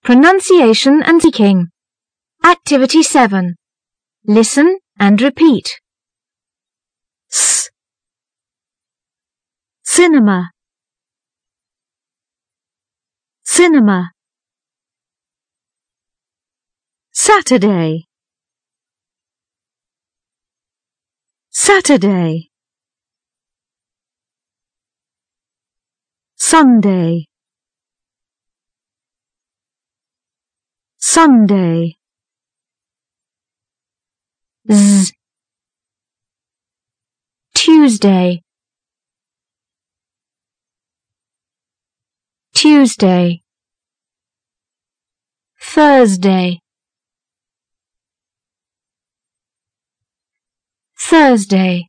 Pronunciation and Speaking. Activity 7. Listen and repeat. S. Cinema. Cinema. Saturday. Saturday. Sunday. Sunday. Z. Tuesday. Tuesday. Thursday. Thursday.